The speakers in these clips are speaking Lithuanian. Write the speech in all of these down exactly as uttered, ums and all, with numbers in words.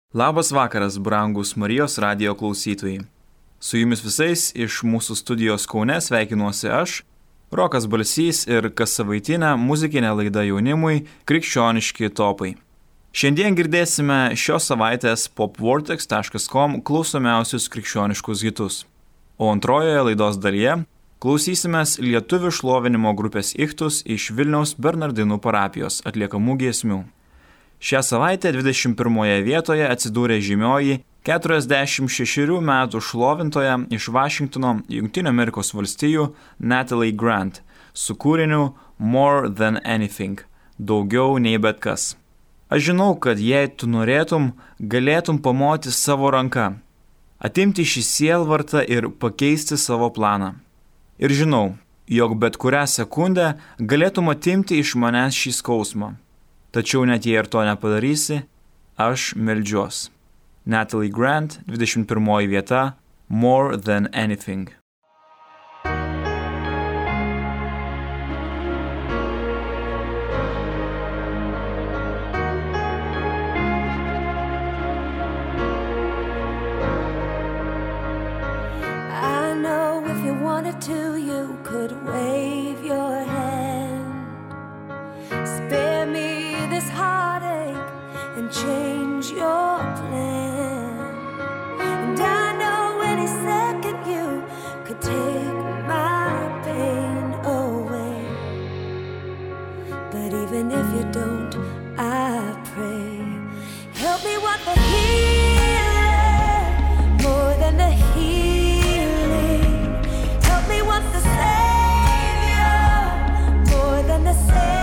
Labas vakaras, brangus Marijos radijo klausytojai. Su jumis visais iš mūsų studijos Kaune sveikinuosi aš, Rokas Balsys ir kas savaitinę muzikinę laidą jaunimui Krikščioniški topai. Šiandien girdėsime šios savaitės popvortex taškas com klausomiausius krikščioniškus hitus. O antrojoje laidos dalyje klausysimės lietuvių šlovinimo grupės Ichtus iš Vilniaus Bernardinų parapijos atliekamų giesmių. Šią savaitę dvidešimt pirmoje vietoje atsidūrė žymioji keturiasdešimt šešerių metų šlovintoja iš Vašingtono, Jungtinių Amerikos valstijų Natalie Grant su kūriniu More Than Anything – daugiau nei bet kas. Aš žinau, kad jei tu norėtum, galėtum pamoti savo ranką, atimti šį sielvartą ir pakeisti savo planą. Ir žinau, jog bet kurią sekundę galėtum atimti iš manęs šį skausmą. Tačiau net jei ir to nepadarysi, aš meldžiuos. Natalie Grant, dvidešimt pirmoji vieta, More Than Anything. I know if you wanted to, you could wave your hand. Spare me this heartache and change your plan. And I know any second you could take my pain away. But even if you don't, I pray, help me want the healing more than the healing. Help me want the Savior more than the Savior.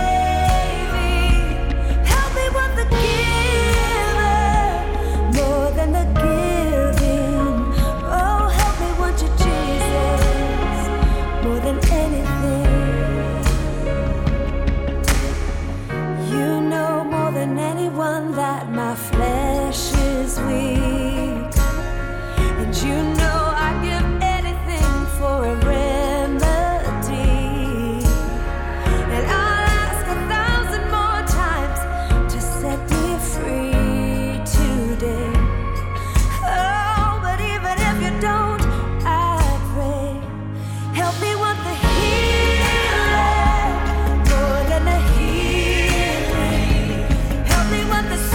That my flesh is weak, and you know I'd give anything for a remedy, and I'll ask a thousand more times to set me free today. Oh, but even if you don't, I pray, help me want the healing more than the healing. Help me want the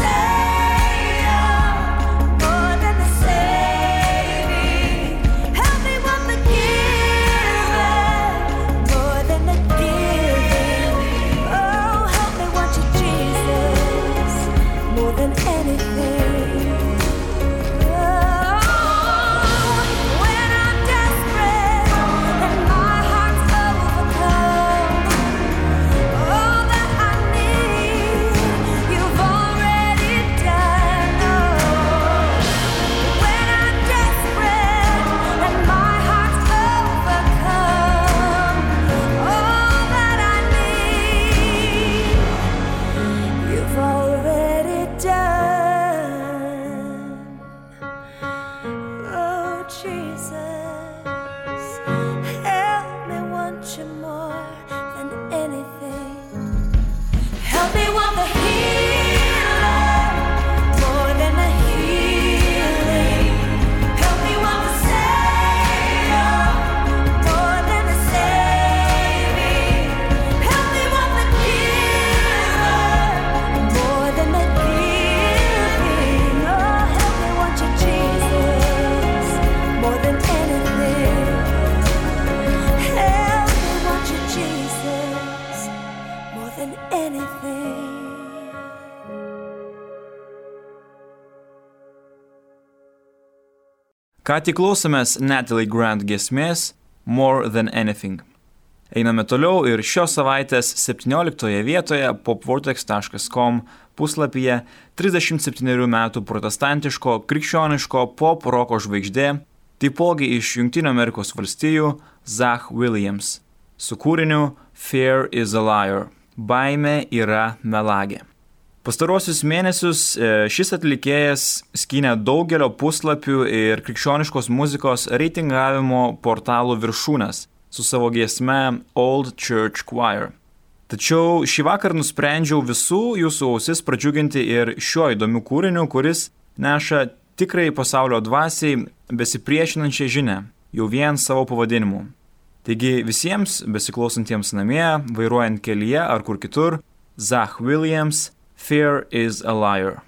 Ką tik klausomės Natalie Grant giesmės More Than Anything. Einame toliau ir šios savaitės septynioliktoje vietoje popvortex taškas com puslapyje trisdešimt septynerių metų protestantiško, krikščioniško pop roko žvaigždė, taipogi iš Jungtinių Amerikos valstijų Zach Williams su kūriniu Fear is a Liar – baimė yra melagė. Pastarosius mėnesius šis atlikėjas skynė daugelio puslapių ir krikščioniškos muzikos reitingavimo portalų viršūnes su savo giesme Old Church Choir. Tačiau šį vakar nusprendžiau visų jūsų ausis pradžiuginti ir šiuo įdomiu kūriniu, kuris neša tikrai pasaulio dvasiai besipriešinančią žinę, jau vien savo pavadinimu. Taigi visiems besiklausantiems namie, vairuojant kelyje ar kur kitur, Zach Williams, Fear is a Liar.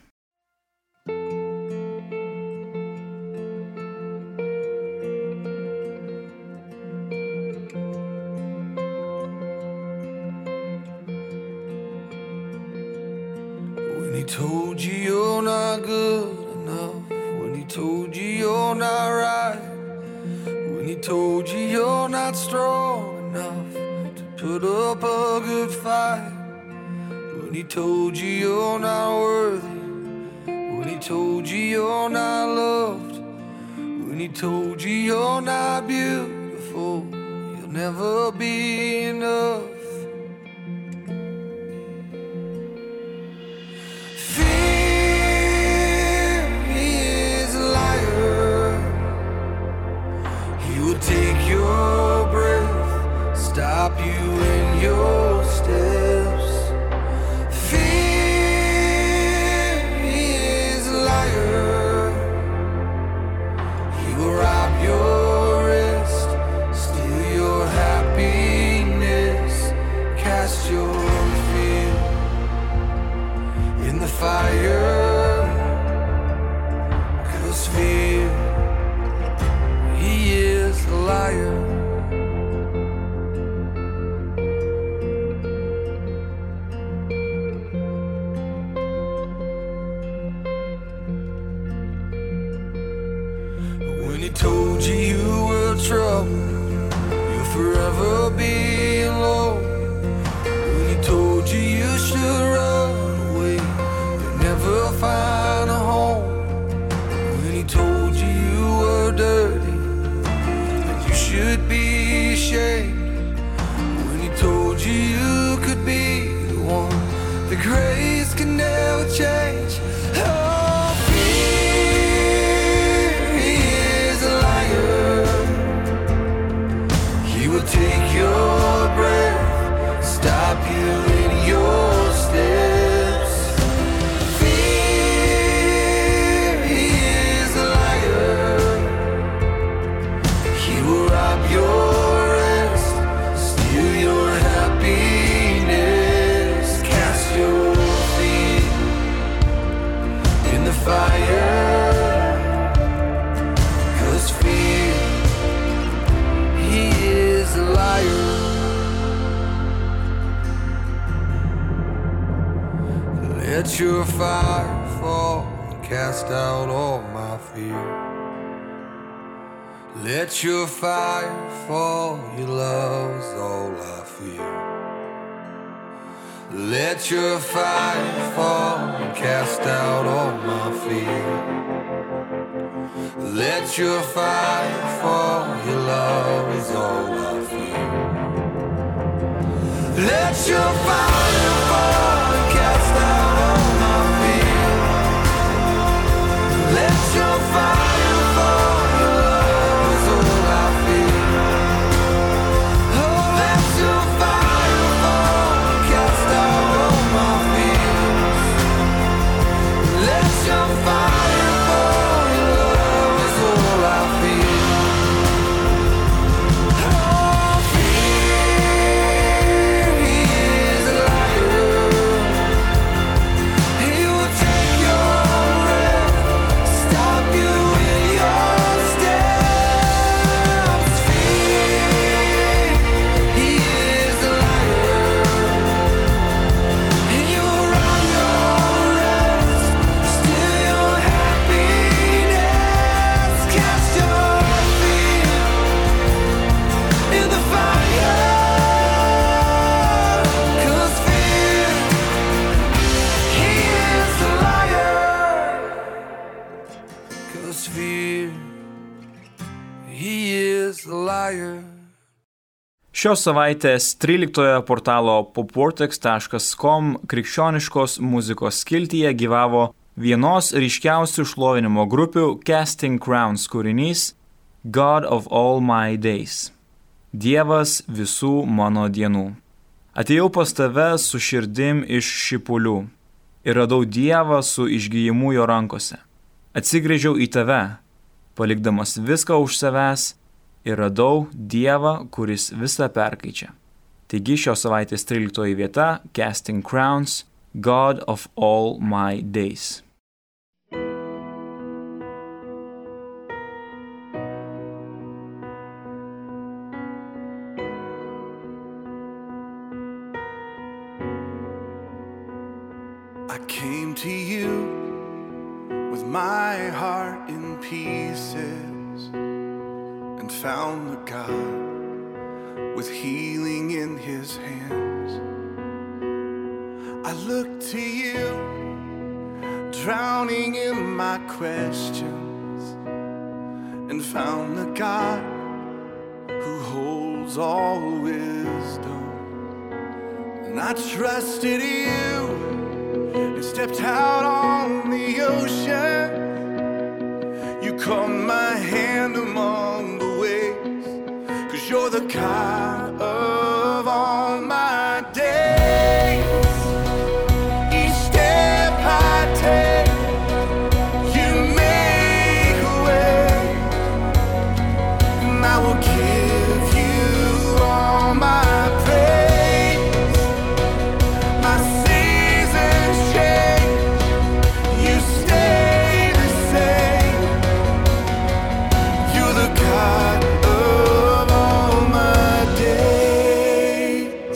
When he told you you're not good enough, when he told you you're not right, when he told you you're not strong enough to put up a good fight, when he told you you're not worthy, when he told you you're not loved, when he told you you're not beautiful, you'll never be enough. Take your breath, stop you in your steps. Fear is a liar. He will rob your rest, steal your happiness, cast your fear in the fire. 'Cause fear, he is a liar. When he told you you were trouble, you'll forever be alone. When he told you you should run away, you'll never find a home. When he told you you were dirty, should be ashamed, when he told you you could be the one the grace can never change. Oh, fear, he is a liar. He will take your breath, stop you in your steps. Fear, he is a liar. He will rob your rest, steal your happiness, cast your fear in the fire. 'Cause fear, he is a liar. Let your fire fall and cast out all my fear. Let your fire fall, your love's all I fear. Let your fire fall and cast out all my fear. Let your fire fall, your love is all I fear. Let your fire fall and cast out all my fear. Let your fire fall, your love is all I fear. Oh, let your fire fall and cast out all my fears. Let your fire fall, your love is all I fear. Oh, fear, he is a liar. He will take your breath, stop you in your steps. Fear, he is a liar. He will rob your rest, steal your happiness, cast your fear in the fire. 'Cause fear, he is a liar. 'Cause fear, he is a liar. Šios savaitės tryliktojo portalo popvortex taškas com krikščioniškos muzikos skiltyje gyvavo vienos ryškiausių šlovinimo grupių Casting Crowns kūrinys God of All My Days. Dievas visų mano dienų. Atėjau pas tave su širdim iš šipulių ir radau Dievą su išgijimu jo rankose. Atsigręžiau į tave, palikdamas viską už savęs ir radau Dievą, kuris visą perkaičia. Taigi šios savaitės tryliktoji vieta – Casting Crowns, God of All My Days. I came to you with my heart in pieces and found the God with healing in his hands. I looked to you, drowning in my questions, and found the God who holds all wisdom. And I trusted you and stepped out on the ocean. You caught my hand among the waves, 'cause you're the God of all my days. Each step I take, you make a way, and I will give you all my praise. My seasons change, you stay the same. You're the God of all my days.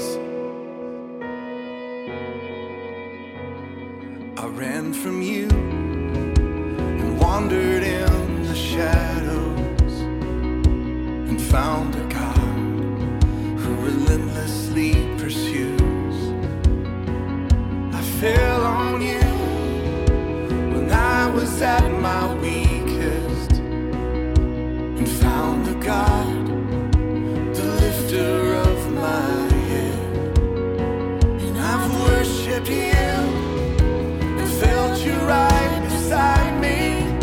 I ran from you and wandered in the shadows and found a God who relentlessly pursues. I fell on you when I was at my weakest and found the God, the lifter of my head. And I've worshipped you and felt you right beside me.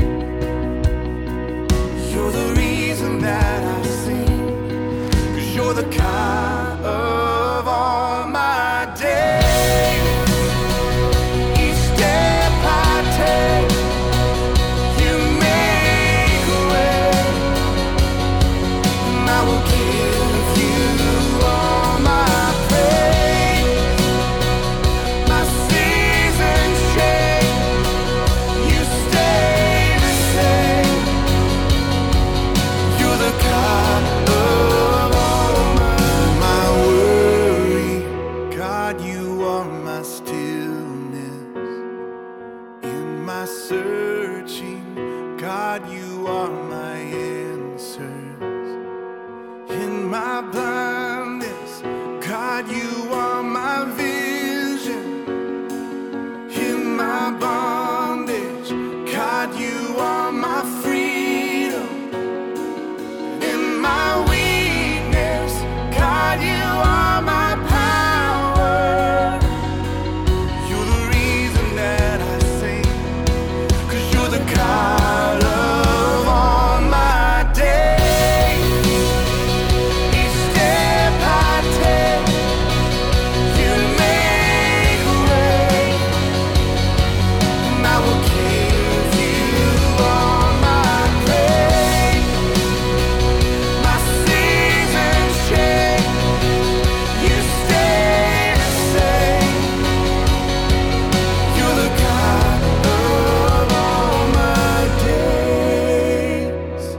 You're the reason that I sing, 'cause you're the God of all my days. Each step I take, you make a way, and I will give you all my praise. My seasons change, you stay the same. You're the God of all my worry. God, you are my stillness. In my searching, God, you are my answers. In my blindness, God, you are my vision. In my bondage, God, you are my freedom. In my weakness, God, you are my power. You're the reason that I sing, 'cause you're the God of all my days. Each step I take, you make a way, and I will give you all my praise. My seasons change, you stay the same. You're the God of all my days.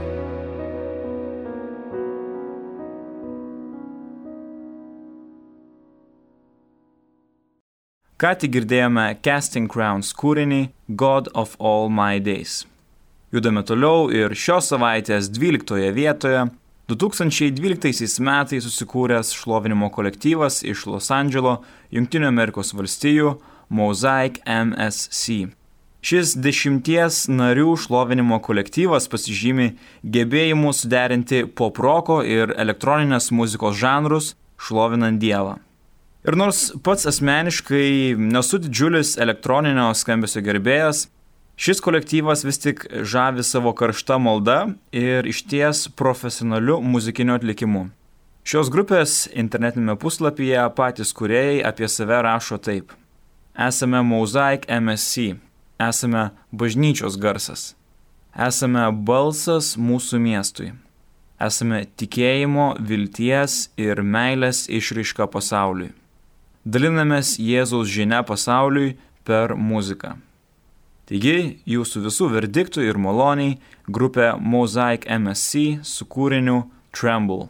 Ką tik girdėjome Casting Crowns kūrinį God of All My Days. Judame toliau ir šios savaitės dvyliktoje vietoje du tūkstančiai dvyliktaisiais metais susikūręs šlovinimo kolektyvas iš Los Andželo, Jungtinių Amerikos valstijų Mosaic M S C. Šis dešimties narių šlovinimo kolektyvas pasižymi gebėjimu suderinti pop-roko ir elektroninės muzikos žanrus, šlovinant Dievą. Ir nors pats asmeniškai nesu didžiulis elektroninio skambesio gerbėjas, šis kolektyvas vis tik žavi savo karšta malda ir išties profesionaliu muzikiniu atlikimu. Šios grupės internetinėme puslapyje patys kūrėjai apie save rašo taip. Esame Mosaic M S C, esame bažnyčios garsas. esame balsas mūsų miestui. Esame tikėjimo, vilties ir meilės išraiška pasauliui. Dalinamės Jėzaus žinia pasauliui per muziką. Taigi, jūsų visų verdiktų ir maloniai grupė Mosaic M S C su kūriniu Tremble.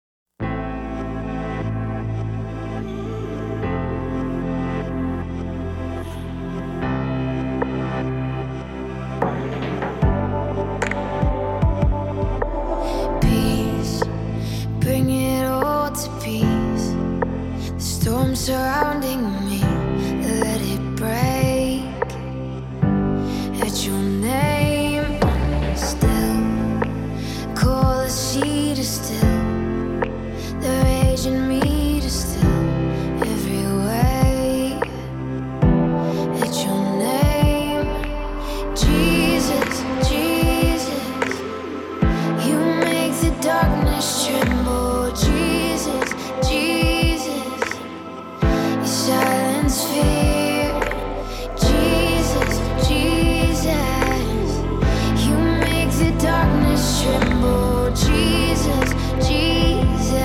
Surrounding me, let it break. At your name, still call the sea to still, the rage in me to still every way. At your name, Jesus, Jesus, you make the darkness tremble. Jesus, Jesus, silence fear. Jesus, Jesus, you make the darkness tremble. Jesus, Jesus,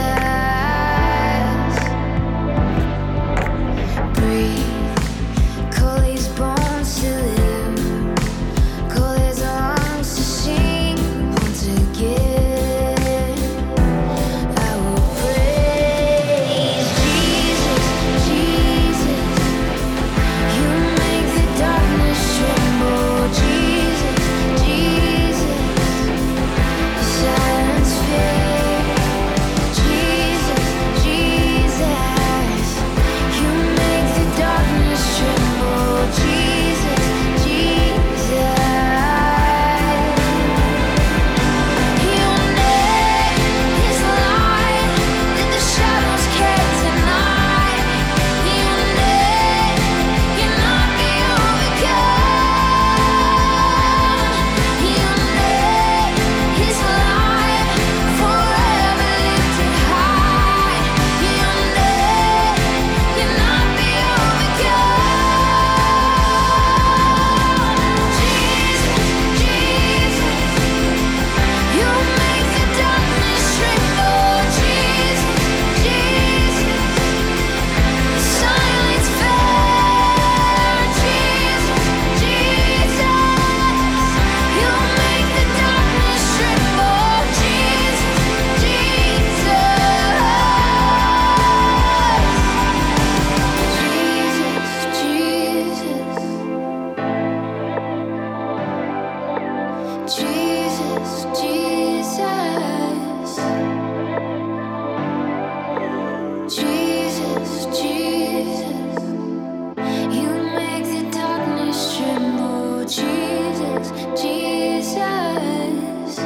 breathe, call these bones to live, call these lungs to sing once again. I will praise Jesus, Jesus, you make the darkness tremble. Jesus, Jesus, silence fear. Jesus, Jesus, you make the darkness tremble. Jesus, Jesus, your name is light that the shadows can't deny. Your name cannot be overcome. Your name is light forever lifted high. Your name cannot be overcome. Jesus, Jesus, you make the darkness tremble. Jesus, Jesus, silence fear. Jesus, Jesus, you make the darkness tremble. Jesus, Jesus, Jesus, Jesus, Jesus, you make the darkness tremble. Jesus, Jesus.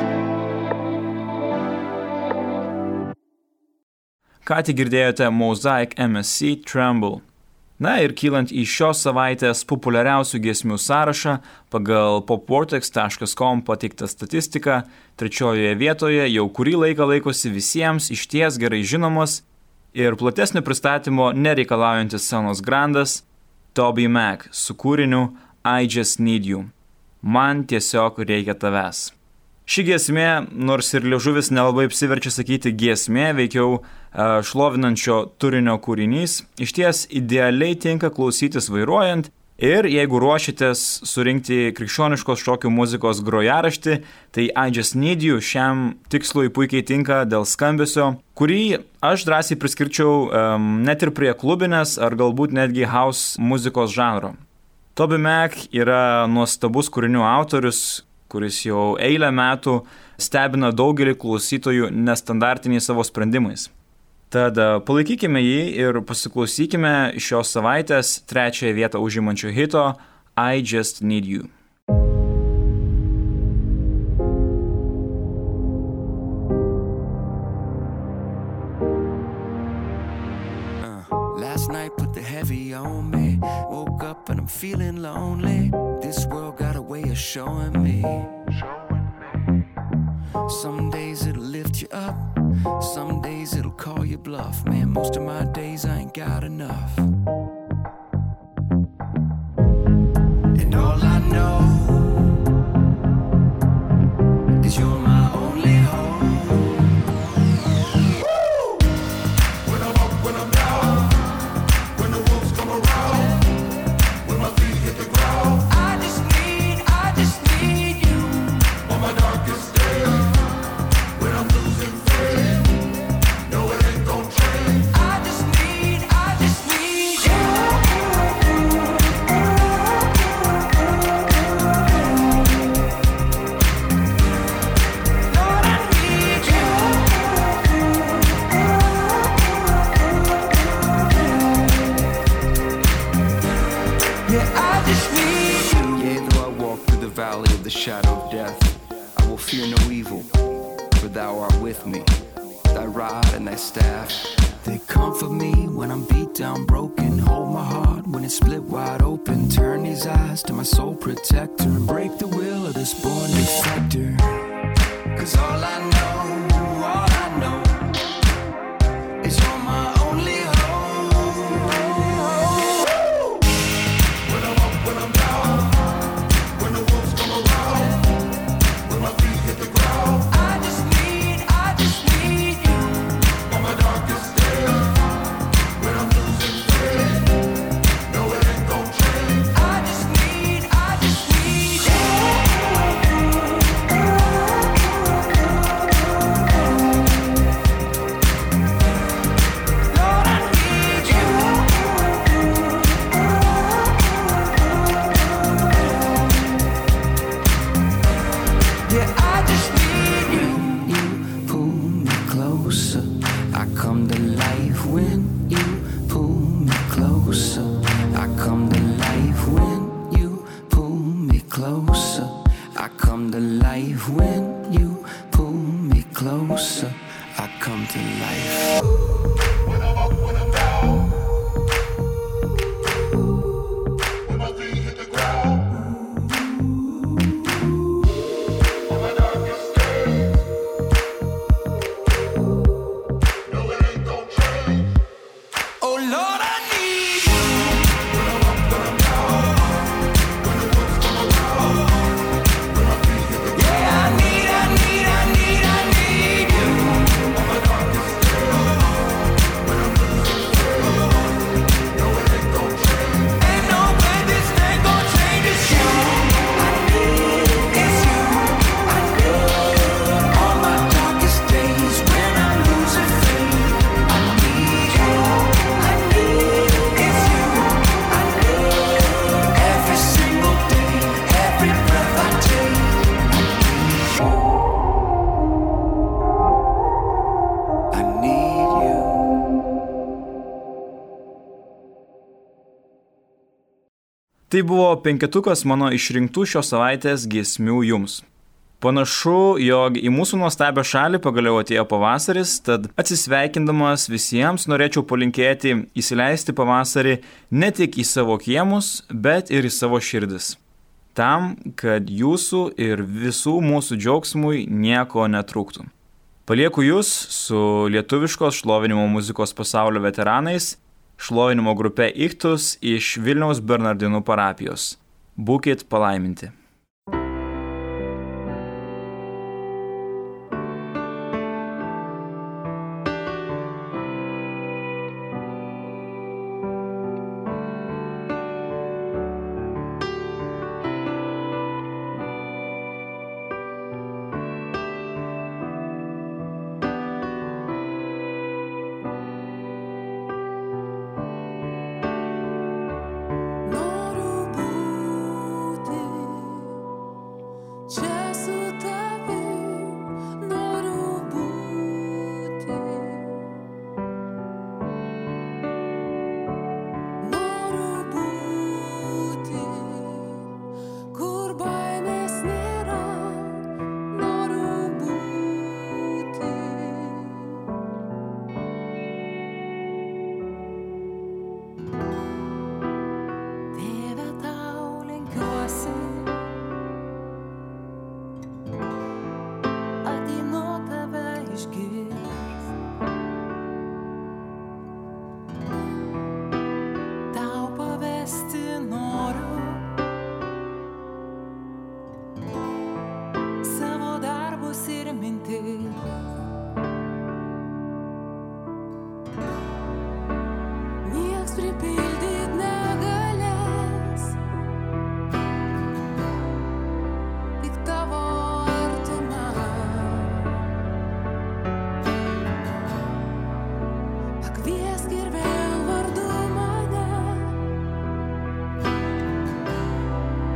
Ką tik girdėjote Mosaic M S C Tremble. Na ir kylant į šios savaitės populiariausių giesmių sąrašą, pagal popvortex taškas com pateiktą statistiką, trečiojoje vietoje jau kurį laiką laikosi visiems išties gerai žinomas ir platesnio pristatymo nereikalaujantis scenos grandas Toby Mac su kūriniu I Just Need You. Man tiesiog reikia tavęs. Ši giesmė, nors ir liežuvis nelabai apsiverčia sakyti giesmė, veikiau šlovinančio turinio kūrinys, išties idealiai tinka klausytis vairuojant ir jeigu ruošitės surinkti krikščioniškos šokių muzikos grojaraštį, tai I Just Need You šiam tikslui puikiai tinka dėl skambesio, kurį aš drąsiai priskirčiau um, net ir prie klubinės ar galbūt netgi house muzikos žanro. Toby Mac yra nuostabus kūrinių autorius, kuris jau eilę metų stebina daugelį klausytojų nestandartiniais savo sprendimais. Tad palaikykime jį ir pasiklausykime šios savaitės trečiąją vietą užimančio hito I Just Need You. Uh, last night put the heavy on me. Woke up and I'm feeling lonely. This world got a way of showing me. Some days it'll lift you up, some days it'll call you bluff. Man, most of my days I ain't got enough. And all I know valley of the shadow of death, I will fear no evil, for thou art with me. Thy rod and thy staff, they comfort me when I'm beat down, broken. Hold my heart when it's split wide open. Turn these eyes to my soul protector and break the will of this born defector. Cause all I know, all I know is you're my only hope. When I'm up, when I'm down, when the wolves come around, when my feet hit the ground, I just need, I just need you on my darkest day. When I'm losing faith, no it ain't gon' change. I just need, I just need you. Lord, I need you. Yeah, I just need you. You pull me closer. I come to life when you pull me closer. I come to life when you pull me closer. I come to life when you pull me closer. I come to life. When I'm up, when I'm down, when my feet hit the ground, on my darkest days, no it ain't gon' change. Oh Lord, I need you. When I'm up, when I'm down, when the wolves come around, when my feet hit the ground. Yeah, I need, I need, I need, I need you. On my darkest days, when I'm losing faith, no it ain't gon' change. Ain't no way this thing gon' change. It's you. I need, it's you. I need. On my darkest days, when I'm losing faith, I need you. I need, it's you. I need. Every single day, every breath I take, I need you. Tai buvo penketukas mano išrinktų šios savaitės giesmių jums. Panašu, jog į mūsų nuostabią šalį pagaliau atėjo pavasaris, tad atsisveikindamas visiems norėčiau palinkėti įsileisti pavasarį ne tik į savo kiemus, bet ir į savo širdis. Tam, kad jūsų ir visų mūsų džiaugsmui nieko netrūktų. Palieku jūs su lietuviškos šlovinimo muzikos pasaulio veteranais, šlovinimo grupe Ichtus iš Vilniaus Bernardinų parapijos. Būkit palaiminti. Noriu būti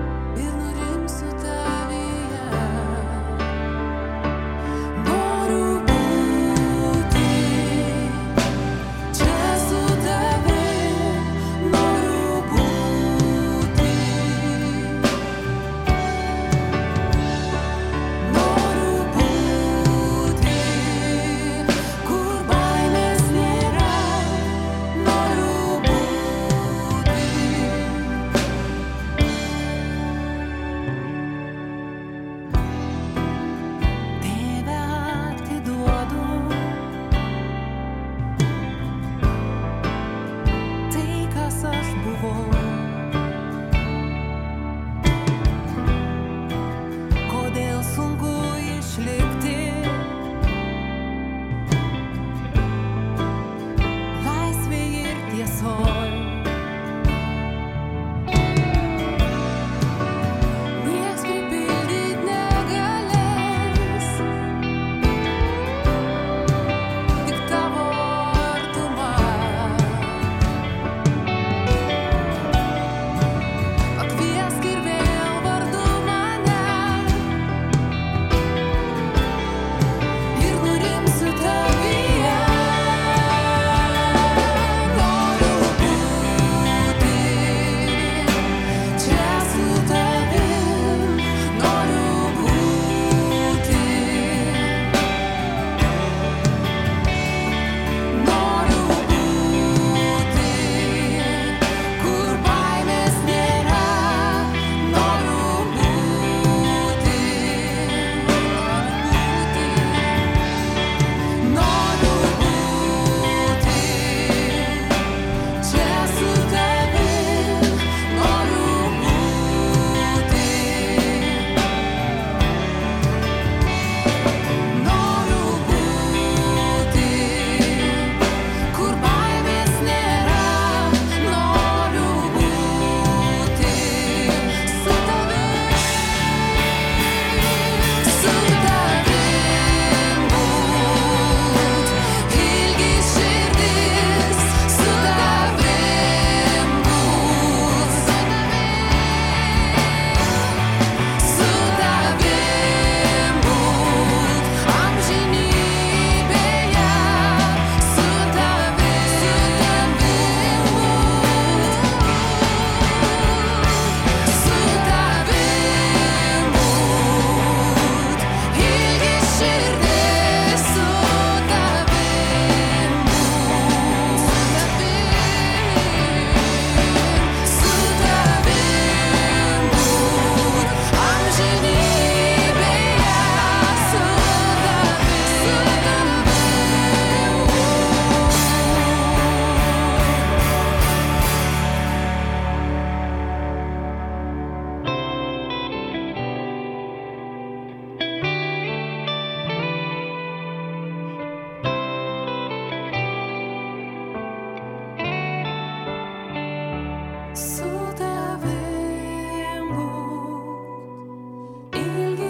Noriu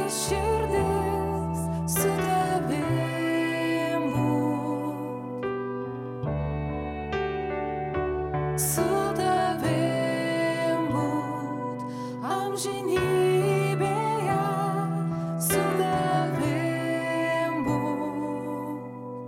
širdis su tavim būt, su tavim būt, amžinybėje su tavim būt.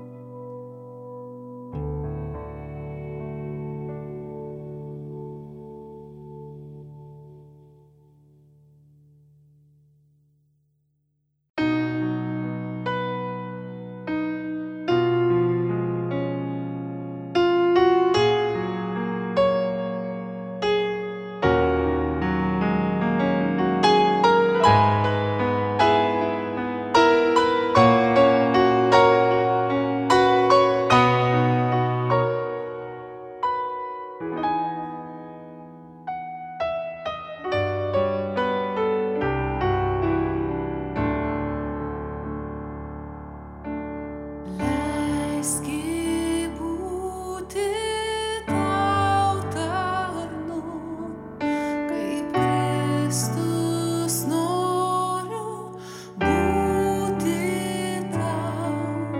Leiski būti tau tarnu, kaip Kristus noriu būti tau.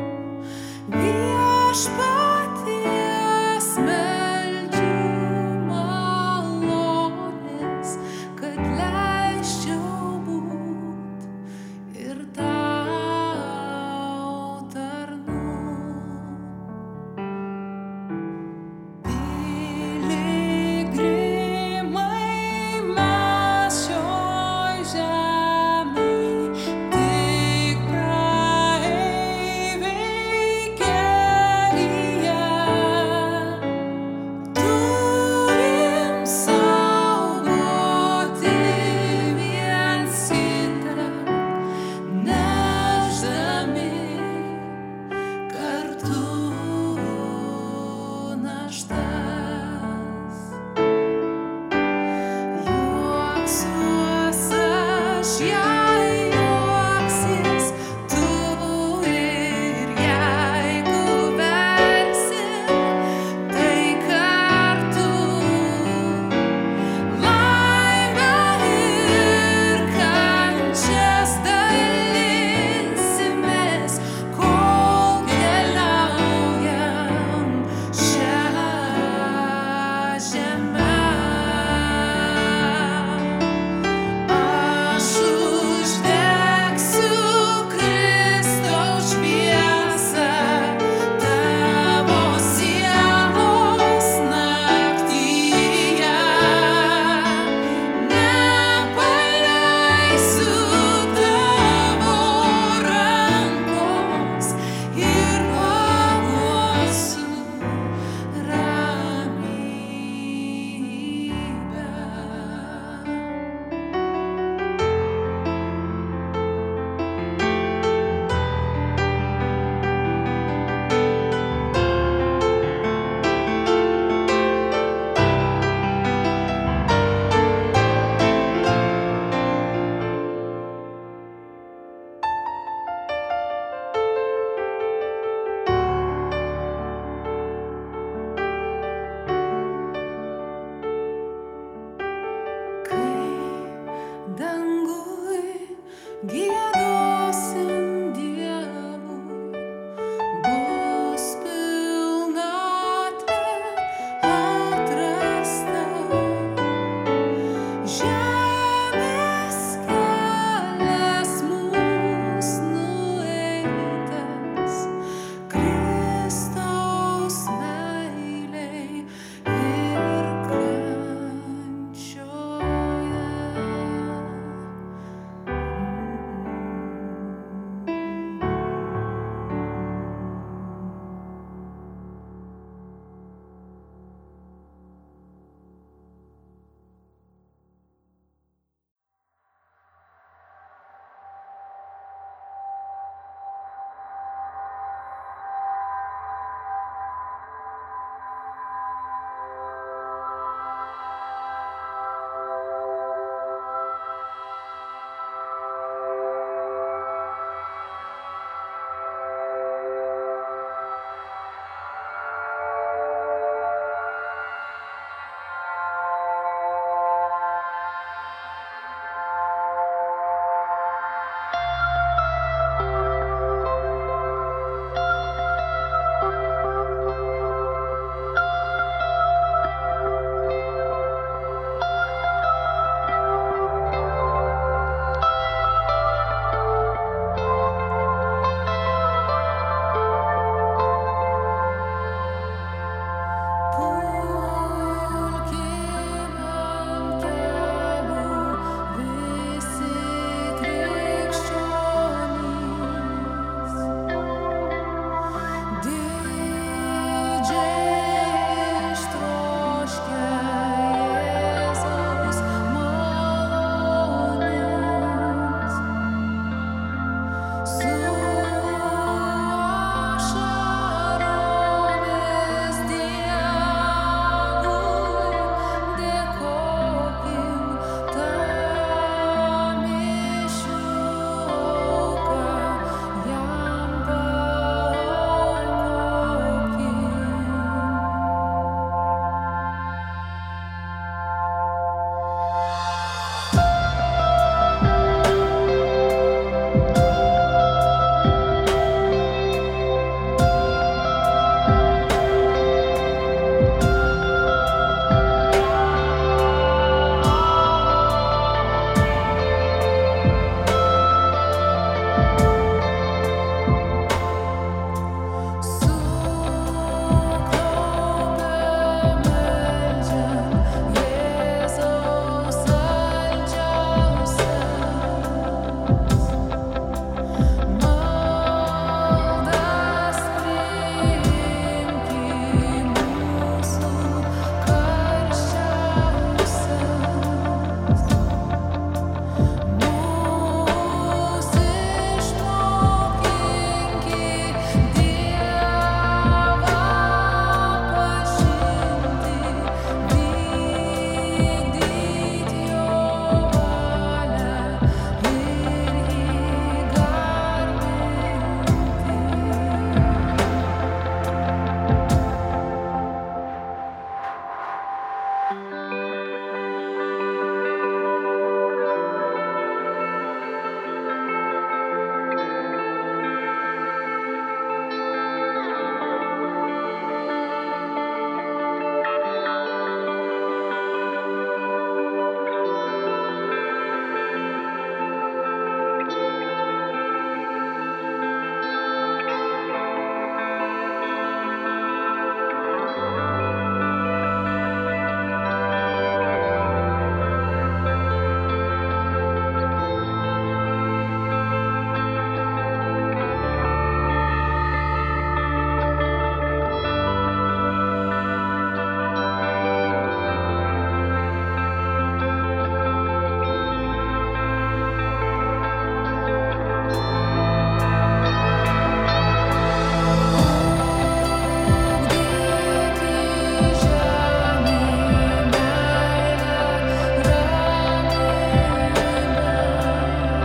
Viešpaties meldžiu malonės, kad leisčiau būt ir tau tarnu. Piligrimai mes šioj žemėj, tik praeiviai kelyje. Turim saugoti viens kitą, nešdami kartu naštas. Juoksiuos aš, jei juoksis tu, ir jeigu verksim, tai kartu laimę ir kančias dalinsimės, kol keliaujam šią žemę. Aš uždegsiu Kristaus šviesą tavo sielos naktyje. Nepaleisiu tavo rankos ir paguosiu ramybę. Kai dangui giedosim Dievui, bus pilnatvė atrasta. Žemės kelias mūs nueitas Kristaus meilei ir kančioje.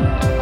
now.